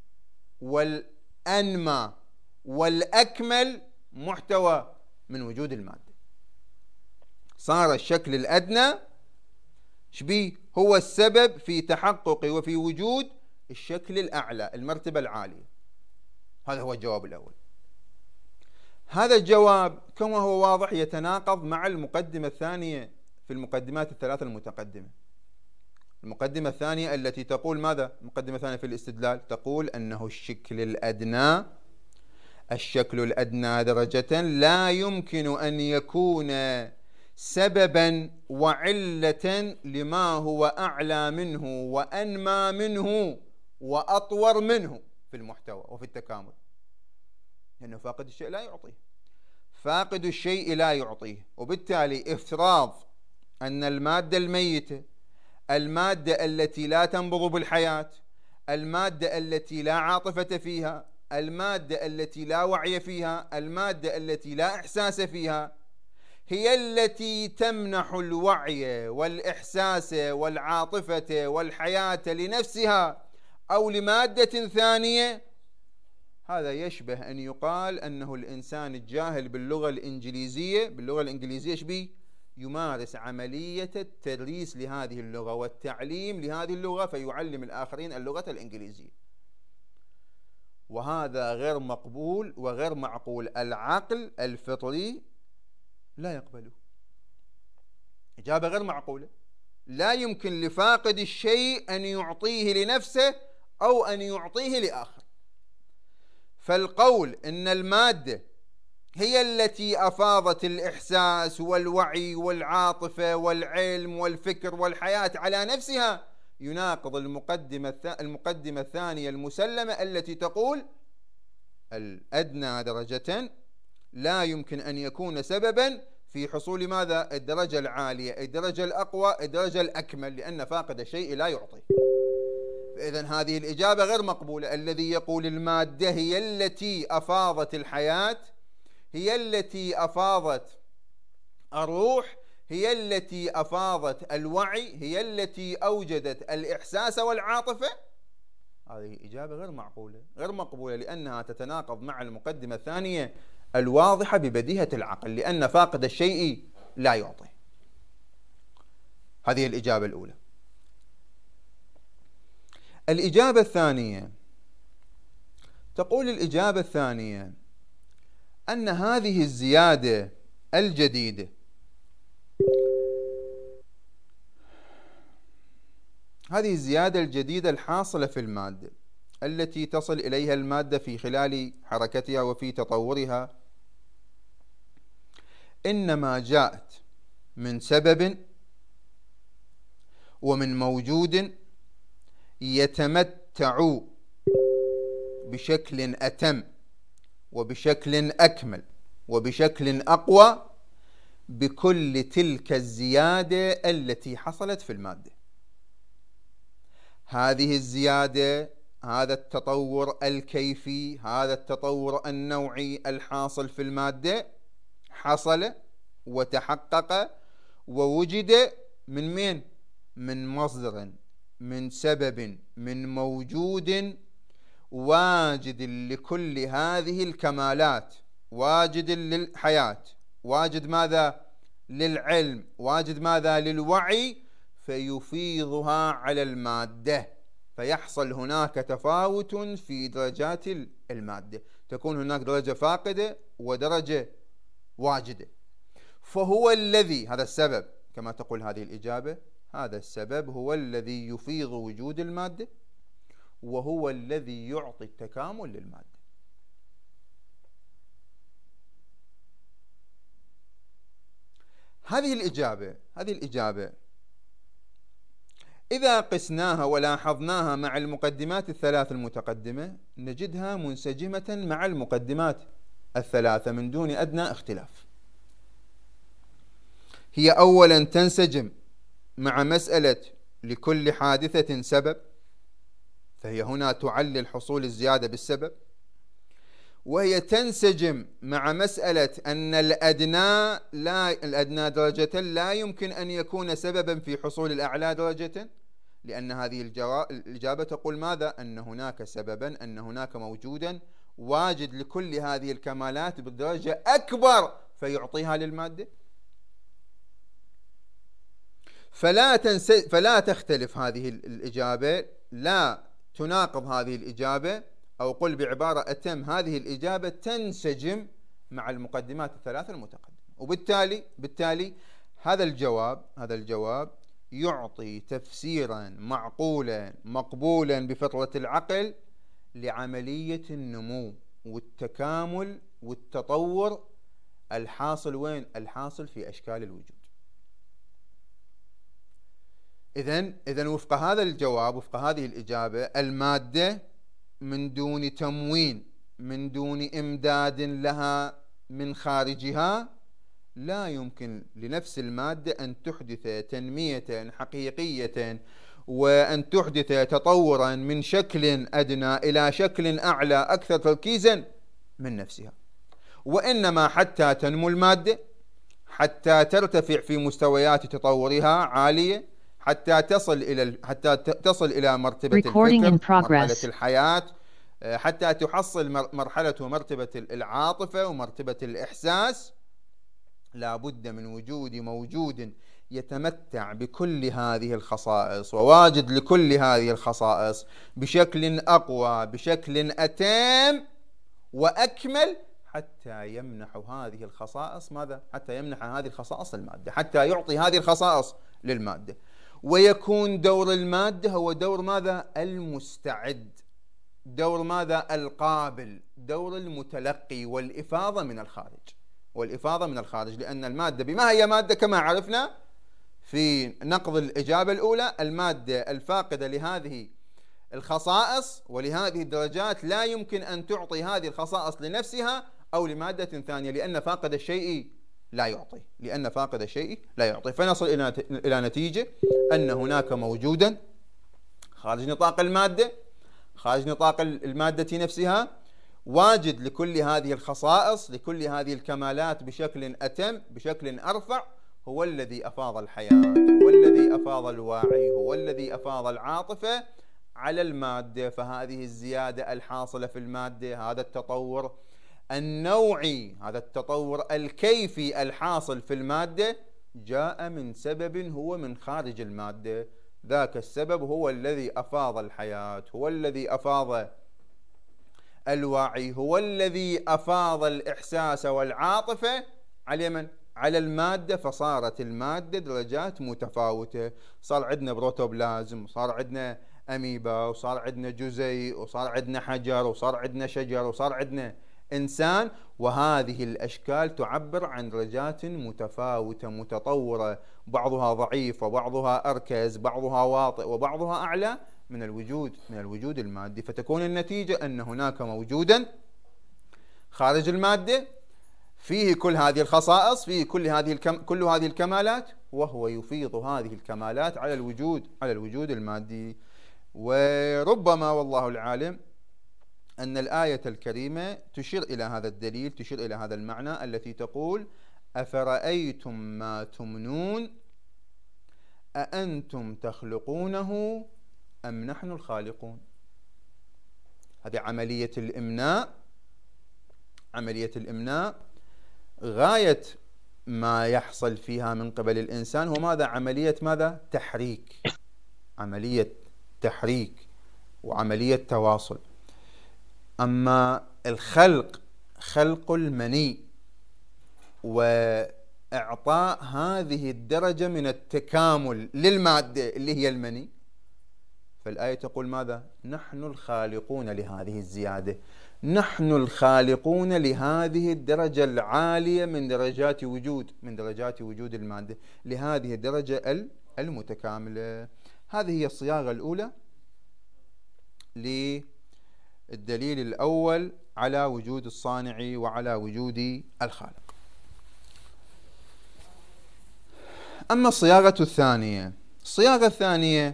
Speaker 1: والأنمى والأكمل محتوى من وجود المادة. صار الشكل الأدنى شبيه هو السبب في تحقق وفي وجود الشكل الأعلى، المرتبة العالية. هذا هو الجواب الأول. هذا الجواب كما هو واضح يتناقض مع المقدمة الثانية في المقدمات الثلاثة المتقدمة. المقدمة الثانية التي تقول ماذا؟ المقدمة الثانية في الاستدلال تقول أنه الشكل الأدنى درجة لا يمكن أن يكون سببا وعلة لما هو أعلى منه وأنمى منه وأطور منه في المحتوى وفي التكامل، لأنه فاقد الشيء لا يعطيه، فاقد الشيء لا يعطيه. وبالتالي افتراض أن المادة الميتة، المادة التي لا تنبض بالحياة، المادة التي لا عاطفة فيها، المادة التي لا وعي فيها، المادة التي لا إحساس فيها، هي التي تمنح الوعي والإحساس والعاطفة والحياة لنفسها أو لمادة ثانية، هذا يشبه أن يقال أنه الإنسان الجاهل باللغة الإنجليزية شبيه يمارس عملية التدريس لهذه اللغة والتعليم لهذه اللغة، فيعلم الآخرين اللغة الإنجليزية، وهذا غير مقبول وغير معقول. العقل الفطري لا يقبله. إجابة غير معقولة. لا يمكن لفاقد الشيء أن يعطيه لنفسه أو أن يعطيه لآخر. فالقول إن المادة هي التي أفاضت الإحساس والوعي والعاطفة والعلم والفكر والحياة على نفسها يناقض المقدمة الثانية المسلمة التي تقول الأدنى درجة لا يمكن أن يكون سببا في حصول ماذا؟ الدرجة العالية، الدرجة الأقوى، الدرجة الأكمل، لأن فاقد الشيء لا يعطي. فإذن هذه الإجابة غير مقبولة. الذي يقول المادة هي التي أفاضت الحياة، هي التي أفاضت الروح، هي التي أفاضت الوعي، هي التي أوجدت الإحساس والعاطفة، هذه إجابة غير معقولة غير مقبولة، لأنها تتناقض مع المقدمة الثانية الواضحة ببديهة العقل، لأن فاقد الشيء لا يعطي. هذه الإجابة الأولى. الإجابة الثانية، تقول الإجابة الثانية أن هذه الزيادة الجديدة، هذه الزيادة الجديدة الحاصلة في المادة التي تصل إليها المادة في خلال حركتها وفي تطورها، إنما جاءت من سبب ومن موجود يتمتع بشكل أتم وبشكل أكمل وبشكل أقوى بكل تلك الزيادة التي حصلت في المادة. هذه الزيادة، هذا التطور الكيفي، هذا التطور النوعي الحاصل في المادة حصل وتحقق ووجد من مين؟ من مصدر، من سبب، من موجود واجد لكل هذه الكمالات، واجد للحياة، واجد ماذا؟ للعلم، واجد ماذا؟ للوعي، فيفيضها على المادة، فيحصل هناك تفاوت في درجات المادة، تكون هناك درجة فاقدة ودرجة واجدة. فهو الذي، هذا السبب كما تقول هذه الإجابة، هذا السبب هو الذي يفيض وجود المادة، وهو الذي يعطي التكامل للمادة. هذه الإجابة إذا قسناها ولاحظناها مع المقدمات الثلاث المتقدمة نجدها منسجمة مع المقدمات الثلاثة من دون أدنى اختلاف. هي أولا تنسجم مع مسألة لكل حادثة سبب، فهي هنا تعلل حصول الزيادة بالسبب، وهي تنسجم مع مسألة أن الأدنى درجة لا يمكن أن يكون سببا في حصول الأعلى درجة، لأن هذه الإجابة تقول ماذا؟ أن هناك سببا، أن هناك موجودا واجد لكل هذه الكمالات بالدرجة أكبر فيعطيها للمادة. فلا تختلف هذه الإجابة، لا تناقض هذه الإجابة، أو قل بعبارة أتم هذه الإجابة تنسجم مع المقدمات الثلاثة المتقدمة، وبالتالي هذا الجواب يعطي تفسيرا معقولا مقبولا بفطرة العقل لعملية النمو والتكامل والتطور الحاصل وين؟ الحاصل في أشكال الوجود. إذن وفق هذا الجواب، وفق هذه الإجابة، المادة من دون تموين، من دون إمداد لها من خارجها، لا يمكن لنفس المادة أن تحدث تنمية حقيقية وأن تحدث تطورا من شكل أدنى إلى شكل أعلى أكثر تركيزا من نفسها، وإنما حتى تنمو المادة، حتى ترتفع في مستويات تطورها عالية، حتى تصل إلى مرتبة الفكر، مرحلة الحياة، حتى تحصل مرحلة ومرتبة العاطفة ومرتبة الإحساس، لا بد من وجود موجود يتمتع بكل هذه الخصائص وواجد لكل هذه الخصائص بشكل أقوى، بشكل أتم وأكمل، حتى يمنح هذه الخصائص ماذا؟ حتى يمنح هذه الخصائص للمادة، حتى يعطي هذه الخصائص للمادة. ويكون دور المادة هو دور ماذا؟ المستعد، دور ماذا؟ القابل، دور المتلقي والإفاضة من الخارج، والإفاضة من الخارج. لأن المادة بما هي مادة كما عرفنا في نقض الإجابة الأولى، المادة الفاقدة لهذه الخصائص ولهذه الدرجات لا يمكن أن تعطي هذه الخصائص لنفسها أو لمادة ثانية، لأن فاقد الشيء لا يعطي، لأن فاقد الشيء لا يعطي. فنصل إلى نتيجة أن هناك موجودا خارج نطاق المادة، خارج نطاق المادة نفسها، واجد لكل هذه الخصائص، لكل هذه الكمالات بشكل أتم، بشكل أرفع، هو الذي أفاض الحياة، هو الذي أفاض الوعي، هو الذي أفاض العاطفة على المادة. فهذه الزيادة الحاصلة في المادة، هذا التطور النوعي، هذا التطور الكيفي الحاصل في المادة، جاء من سبب هو من خارج المادة. ذاك السبب هو الذي أفاض الحياة، هو الذي أفاض الوعي، هو الذي أفاض الإحساس والعاطفة على من؟ على المادة. فصارت المادة درجات متفاوتة، صار عندنا بروتوبلازم، وصار عندنا أميبا، وصار عندنا جزيء، وصار عندنا حجر، وصار عندنا شجر، وصار عندنا إنسان. وهذه الأشكال تعبر عن درجات متفاوتة متطورة، بعضها ضعيف وبعضها أركز، بعضها واطئ وبعضها أعلى من الوجود المادي. فتكون النتيجة أن هناك موجودا خارج المادة فيه كل هذه الخصائص، فيه كل هذه الكمالات، وهو يفيض هذه الكمالات على الوجود المادي. وربما والله العالم أن الآية الكريمة تشير إلى هذا الدليل، تشير إلى هذا المعنى، التي تقول: أفرأيتم ما تمنون أأنتم تخلقونه أم نحن الخالقون. هذه عملية الإمناء غاية ما يحصل فيها من قبل الإنسان هو ماذا؟ عملية ماذا؟ عملية تحريك وعملية تواصل. أما الخلق، خلق المني وإعطاء هذه الدرجة من التكامل للمادة اللي هي المني، فالآية تقول ماذا؟ نحن الخالقون لهذه الزيادة، نحن الخالقون لهذه الدرجة العالية من درجات وجود المادة، لهذه الدرجة المتكاملة. هذه هي الصياغة الأولى للدليل الأول على وجود الصانع وعلى وجود الخالق. أما الصياغة الثانية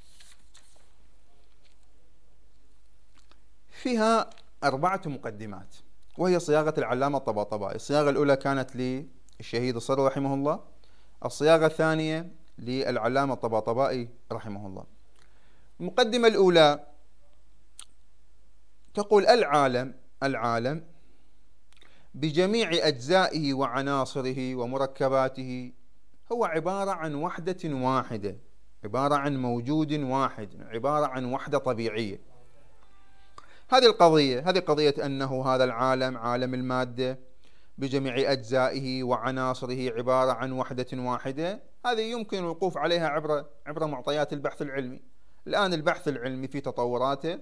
Speaker 1: فيها 4 مقدمات، وهي صياغة العلامة الطباطبائي. الصياغة الأولى كانت للشهيد الصدر رحمه الله، الصياغة الثانية للعلامة الطباطبائي رحمه الله. المقدمة الأولى تقول: العالم بجميع أجزائه وعناصره ومركباته هو عبارة عن وحدة واحدة، عبارة عن موجود واحد، عبارة عن وحدة طبيعية. هذه قضية أنه هذا العالم، عالم المادة بجميع أجزائه وعناصره، عبارة عن وحدة واحدة. هذه يمكن الوقوف عليها عبر معطيات البحث العلمي. الآن البحث العلمي في تطوراته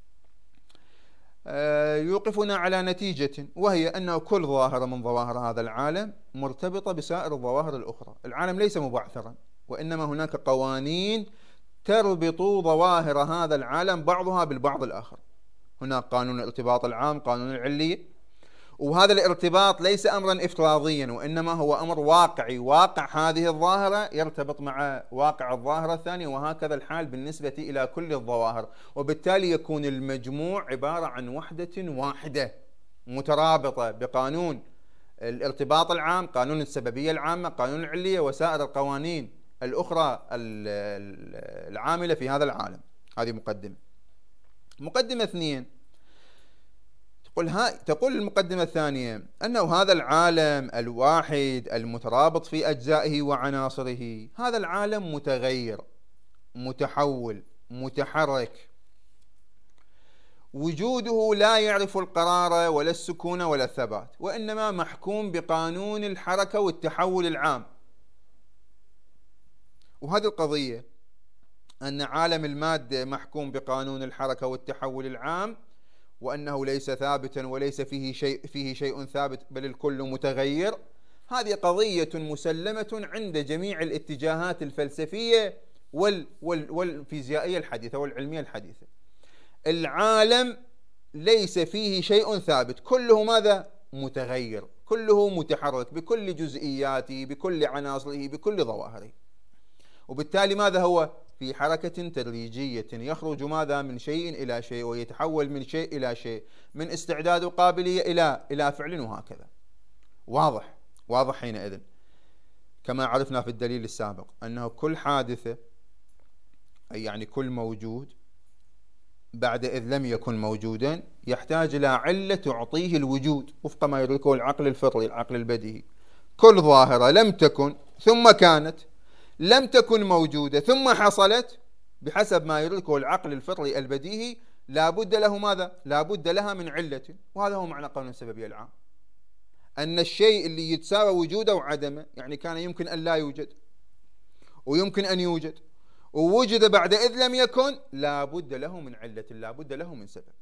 Speaker 1: يوقفنا على نتيجة، وهي أنه كل ظاهرة من ظواهر هذا العالم مرتبطة بسائر الظواهر الأخرى. العالم ليس مبعثرا، وإنما هناك قوانين تربط ظواهر هذا العالم بعضها بالبعض الآخر. هناك قانون الارتباط العام، قانون العلية، وهذا الارتباط ليس أمرا افتراضيا، وإنما هو أمر واقعي. واقع هذه الظاهرة يرتبط مع واقع الظاهرة الثانية، وهكذا الحال بالنسبة إلى كل الظواهر. وبالتالي يكون المجموع عبارة عن وحدة واحدة مترابطة بقانون الارتباط العام، قانون السببية العامة، قانون العلية، وسائر القوانين الأخرى العاملة في هذا العالم. هذه مقدمة. مقدمة 2: تقول المقدمة الثانية أنه هذا العالم الواحد المترابط في أجزائه وعناصره، هذا العالم متغير متحول متحرك، وجوده لا يعرف القرار ولا السكون ولا الثبات، وإنما محكوم بقانون الحركة والتحول العام. وهذه القضية أن عالم المادة محكوم بقانون الحركة والتحول العام، وأنه ليس ثابتا وليس فيه شيء ثابت بل الكل متغير، هذه قضية مسلمة عند جميع الاتجاهات الفلسفية والفيزيائية الحديثة والعلمية الحديثة. العالم ليس فيه شيء ثابت، كله ماذا؟ متغير، كله متحرك بكل جزئياته بكل عناصره بكل ظواهره، وبالتالي ماذا هو؟ في حركة تدريجية يخرج ماذا؟ من شيء إلى شيء، ويتحول من شيء إلى شيء، من استعداد وقابلية إلى فعل، وهكذا. واضح حينئذ كما عرفنا في الدليل السابق أنه كل حادثة، أي يعني كل موجود بعد إذ لم يكن موجودا، يحتاج إلى علة تعطيه الوجود وفق ما يدركه العقل الفطري العقل البديهي. كل ظاهرة لم تكن ثم كانت، لم تكن موجودة ثم حصلت، بحسب ما يدركه العقل الفطري البديهي لا بد له ماذا؟ لا بد لها من علة. وهذا هو معنى قانون السببية العام، أن الشيء اللي يتساوى وجوده وعدمه، يعني كان يمكن أن لا يوجد ويمكن أن يوجد، ووجد بعد إذ لم يكن، لا بد له من علة، لا بد له من سبب.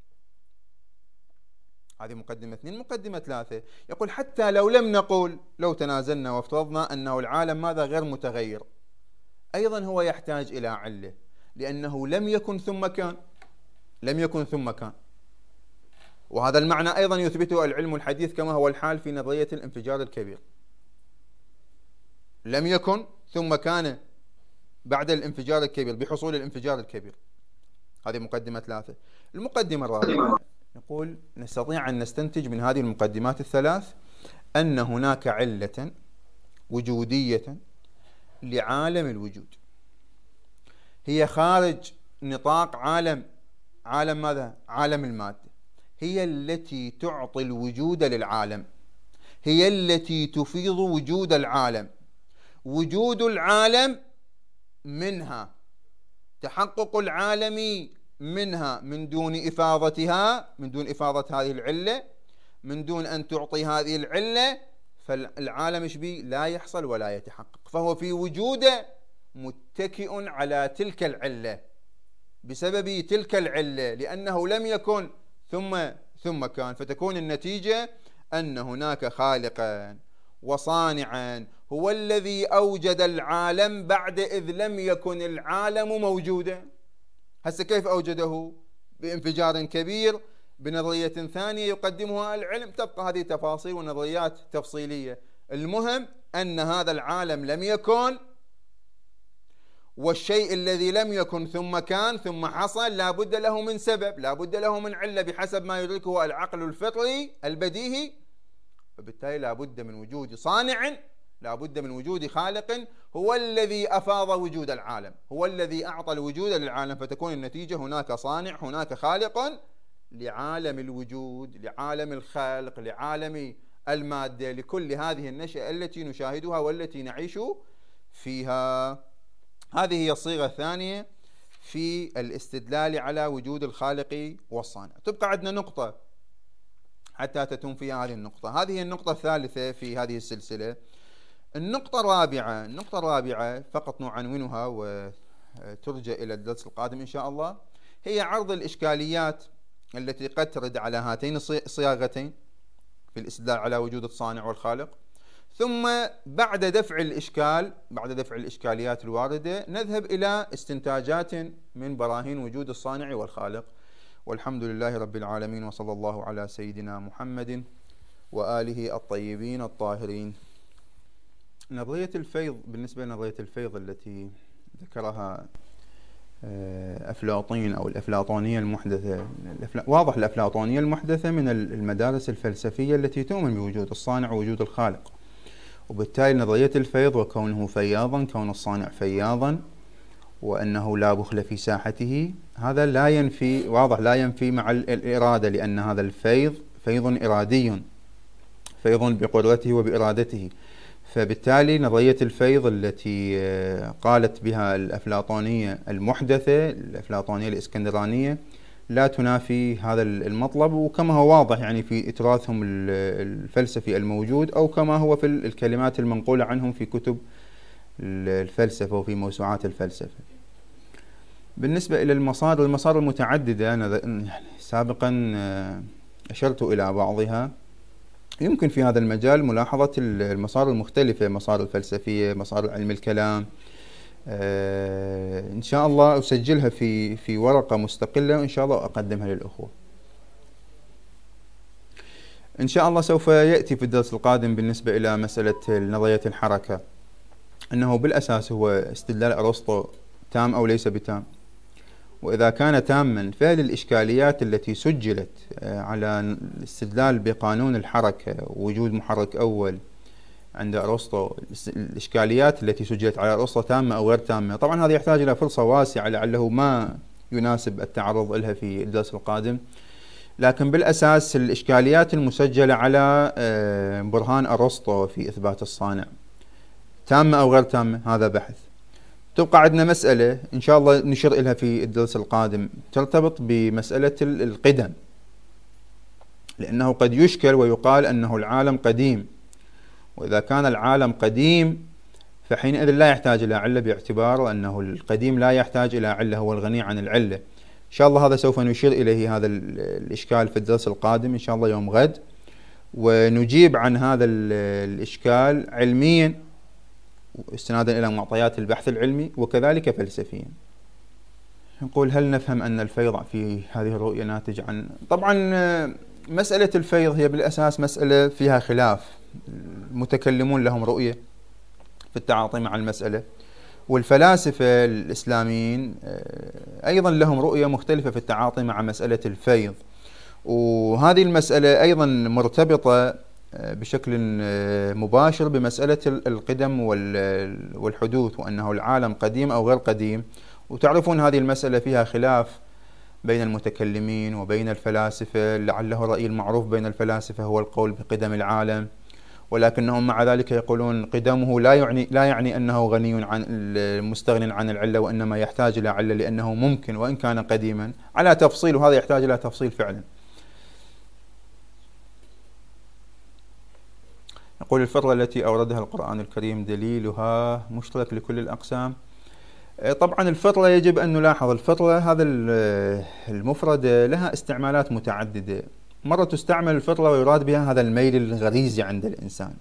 Speaker 1: هذه مقدمة 2. مقدمة 3 يقول حتى لو لم نقول، لو تنازلنا وافترضنا أنه العالم ماذا؟ غير متغير، أيضا هو يحتاج إلى علة، لأنه لم يكن ثم كان، لم يكن ثم كان. وهذا المعنى أيضا يثبته العلم الحديث كما هو الحال في نظرية الانفجار الكبير. لم يكن ثم كان بعد الانفجار الكبير، بحصول الانفجار الكبير. هذه مقدمة 3. المقدمة 4 نقول نستطيع أن نستنتج من هذه المقدمات الثلاث أن هناك علة وجودية لعالم الوجود، هي خارج نطاق عالم ماذا؟ عالم المادة، هي التي تعطي الوجود للعالم، هي التي تفيض وجود العالم. وجود العالم منها، تحقق العالم منها، من دون إفاضتها، من دون إفاضة هذه العلة، من دون أن تعطي هذه العلة، فالعالم لا يحصل ولا يتحقق. فهو في وجوده متكئ على تلك العلة، بسبب تلك العلة، لأنه لم يكن ثم كان، فتكون النتيجة أن هناك خالقا وصانعا هو الذي أوجد العالم بعد إذ لم يكن العالم موجودا. هسه كيف أوجده؟ بانفجار كبير، بنظرية ثانية يقدمها العلم، تبقى هذه تفاصيل ونظريات تفصيلية. المهم أن هذا العالم لم يكن، والشيء الذي لم يكن ثم كان ثم حصل لا بد له من سبب، لا بد له من علة بحسب ما يدركه العقل الفطري البديهي، فبالتالي لا بد من وجود صانع، لا بد من وجود خالق هو الذي أفاض وجود العالم، هو الذي أعطى الوجود للعالم، فتكون النتيجة هناك صانع، هناك خالق لعالم الوجود، لعالم الخلق، لعالم المادة، لكل هذه النشأة التي نشاهدها والتي نعيش فيها. هذه هي الصيغة الثانية في الاستدلال على وجود الخالق والصانع. تبقى عندنا نقطة حتى تتم فيها هذه النقطة، هذه النقطة الثالثة في هذه السلسلة. النقطة الرابعة فقط نعنونها وترجى إلى الدرس القادم إن شاء الله، هي عرض الإشكاليات التي قد ترد على هاتين الصياغتين في الاستدلال على وجود الصانع والخالق. ثم بعد دفع الإشكاليات الواردة نذهب إلى استنتاجات من براهين وجود الصانع والخالق. والحمد لله رب العالمين، وصلى الله على سيدنا محمد وآله الطيبين الطاهرين. نظرية الفيض، بالنسبة لنظرية الفيض التي ذكرها أفلاطين أو الأفلاطونية المحدثة، واضح الأفلاطونية المحدثة من المدارس الفلسفية التي تؤمن بوجود الصانع ووجود الخالق، وبالتالي نظرية الفيض وكونه فياضا، كون الصانع فياضا، وأنه لا بخل في ساحته، هذا لا ينفي، واضح لا ينفي مع الإرادة، لأن هذا الفيض فيض إرادي، فيض بقدرته وبإرادته. فبالتالي نظرية الفيض التي قالت بها الأفلاطونية المحدثة، الأفلاطونية الإسكندرانية، لا تنافي هذا المطلب، وكما هو واضح يعني في إتراثهم الفلسفي الموجود، أو كما هو في الكلمات المنقولة عنهم في كتب الفلسفة وفي موسوعات الفلسفة. بالنسبة إلى المصادر المتعددة، أنا سابقا أشرت إلى بعضها. يمكن في هذا المجال ملاحظة المصادر المختلفة، مصادر الفلسفية، مصادر علم الكلام. إن شاء الله أسجلها في ورقة مستقلة، وإن شاء الله أقدمها للأخوة. إن شاء الله سوف يأتي في الدرس القادم بالنسبة إلى مسألة نظرية الحركة، أنه بالأساس هو استدلال أرسطو تام أو ليس بتام، وإذا كان تاما فهل الإشكاليات التي سجلت على الاستدلال بقانون الحركة ووجود محرك أول عند أرسطو، الإشكاليات التي سجلت على أرسطو تامة أو غير تامة؟ طبعا هذا يحتاج إلى فرصة واسعة، لعله ما يناسب التعرض لها في الدرس القادم، لكن بالأساس الإشكاليات المسجلة على برهان أرسطو في إثبات الصانع تامة أو غير تامة، هذا بحث. تبقى عندنا مسألة إن شاء الله نشير إليها في الدرس القادم، ترتبط بمسألة القدم، لأنه قد يشكل ويقال أنه العالم قديم، وإذا كان العالم قديم فحينئذ لا يحتاج إلى علة، باعتبار أنه القديم لا يحتاج إلى علة، هو الغني عن العلة. إن شاء الله هذا سوف نشير إليه، هذا الإشكال في الدرس القادم إن شاء الله يوم غد، ونجيب عن هذا الإشكال علميا استنادا إلى معطيات البحث العلمي، وكذلك فلسفيا. نقول هل نفهم أن الفيض في هذه الرؤية ناتج عن، طبعا مسألة الفيض هي بالأساس مسألة فيها خلاف، المتكلمون لهم رؤية في التعاطي مع المسألة، والفلاسفة الإسلاميين أيضا لهم رؤية مختلفة في التعاطي مع مسألة الفيض، وهذه المسألة أيضا مرتبطة بشكل مباشر بمسألة القدم والحدوث، وأنه العالم قديم أو غير قديم. وتعرفون هذه المسألة فيها خلاف بين المتكلمين وبين الفلاسفة، لعله الرأي المعروف بين الفلاسفة هو القول بقدم العالم، ولكنهم مع ذلك يقولون قدمه لا يعني أنه غني عن مستغن عن العلة، وإنما يحتاج إلى علة لأنه ممكن وإن كان قديما، على تفصيل، وهذا يحتاج إلى تفصيل فعلا. يقول الفطرة التي أوردها القرآن الكريم دليلها مشترك لكل الأقسام. طبعا الفطرة يجب أن نلاحظ، الفطرة هذا المفردة لها استعمالات متعددة. مرة تستعمل الفطرة ويراد بها هذا الميل الغريزي عند الإنسان،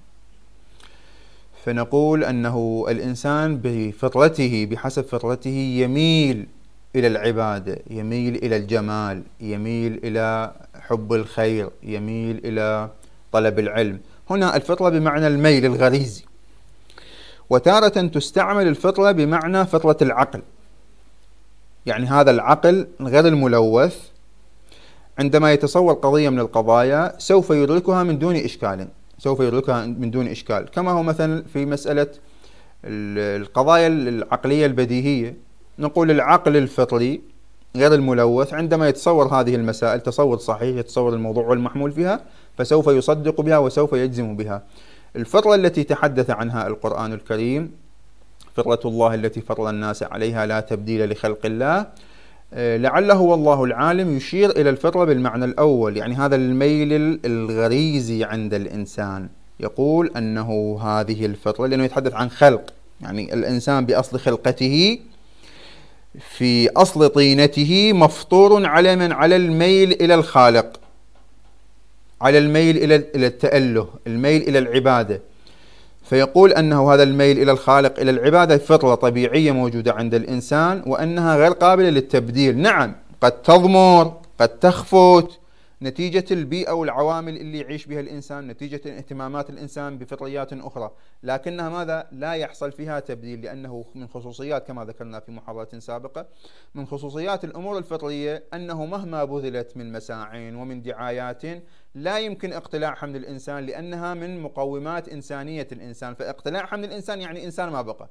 Speaker 1: فنقول أنه الإنسان بفطرته، بحسب فطرته، يميل إلى العبادة، يميل إلى الجمال، يميل إلى حب الخير، يميل إلى طلب العلم. هنا الفطرة بمعنى الميل الغريزي. وتارة تستعمل الفطرة بمعنى فطرة العقل، يعني هذا العقل غير الملوث عندما يتصور قضية من القضايا سوف يدركها من دون إشكال، سوف يدركها من دون إشكال، كما هو مثلا في مسألة القضايا العقلية البديهية. نقول العقل الفطري غير الملوث عندما يتصور هذه المسائل تصور صحيح، يتصور الموضوع والمحمول فيها، فسوف يصدق بها وسوف يجزم بها. الفطرة التي تحدث عنها القرآن الكريم، فطرة الله التي فطر الناس عليها لا تبديل لخلق الله، لعله والله العالم يشير إلى الفطرة بالمعنى الأول، يعني هذا الميل الغريزي عند الإنسان. يقول أنه هذه الفطرة، لأنه يتحدث عن خلق، يعني الإنسان بأصل خلقته في أصل طينته مفطور على من؟ على الميل إلى الخالق، على الميل إلى التأله، الميل إلى العبادة. فيقول أنه هذا الميل إلى الخالق، إلى العبادة، فطرة طبيعية موجودة عند الإنسان، وأنها غير قابلة للتبديل. نعم قد تضمر، قد تخفت نتيجة البيئة والعوامل اللي يعيش بها الإنسان، نتيجة اهتمامات الإنسان بفطريات أخرى، لكنها ماذا؟ لا يحصل فيها تبديل، لأنه من خصوصيات، كما ذكرنا في محاضرة سابقة، من خصوصيات الأمور الفطرية أنه مهما بذلت من مساع ومن دعايات لا يمكن اقتلاعها من الإنسان، لأنها من مقومات إنسانية الإنسان، فاقتلاعها من الإنسان يعني إنسان ما بقى.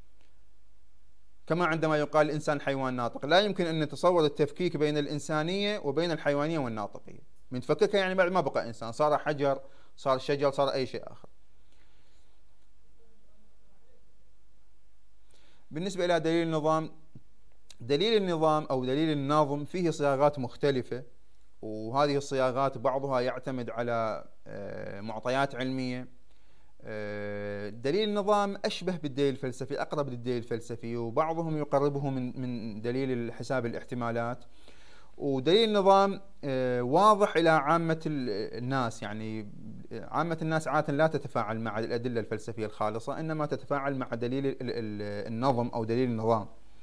Speaker 1: كما عندما يقال الإنسان حيوان ناطق، لا يمكن أن نتصور التفكيك بين الإنسانية وبين الحيوانية والناطقية. من تفككها يعني بعد ما بقى إنسان، صار حجر، صار شجر، صار أي شيء آخر. بالنسبة إلى دليل النظام، دليل النظام أو دليل النظم فيه صياغات مختلفة، وهذه الصياغات بعضها يعتمد على معطيات علمية. دليل النظام أشبه بالدليل الفلسفي، أقرب للدليل الفلسفي، وبعضهم يقربه من دليل حساب الاحتمالات. ودليل النظام واضح إلى عامة الناس، يعني عامة الناس عادة لا تتفاعل مع الأدلة الفلسفية الخالصة، إنما تتفاعل مع دليل النظم أو دليل النظام.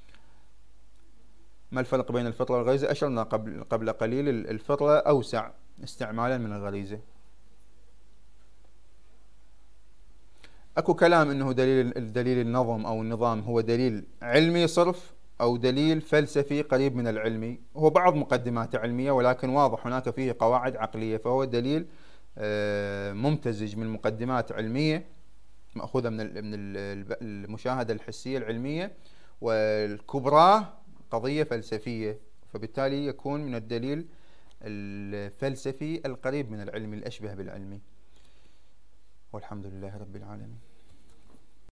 Speaker 1: ما الفرق بين الفطرة والغريزة؟ أشرنا قبل قليل، الفطرة أوسع استعمالا من الغريزة. اكو كلام انه دليل النظم او النظام هو دليل علمي صرف او دليل فلسفي قريب من العلمي، هو بعض مقدماته علمية ولكن واضح هناك فيه قواعد عقلية، فهو دليل ممتزج من مقدمات علمية مأخوذة من المشاهدة الحسية العلمية، والكبرى قضية فلسفية، فبالتالي يكون من الدليل الفلسفي القريب من العلمي الأشبه بالعلمي. والحمد لله رب العالمين.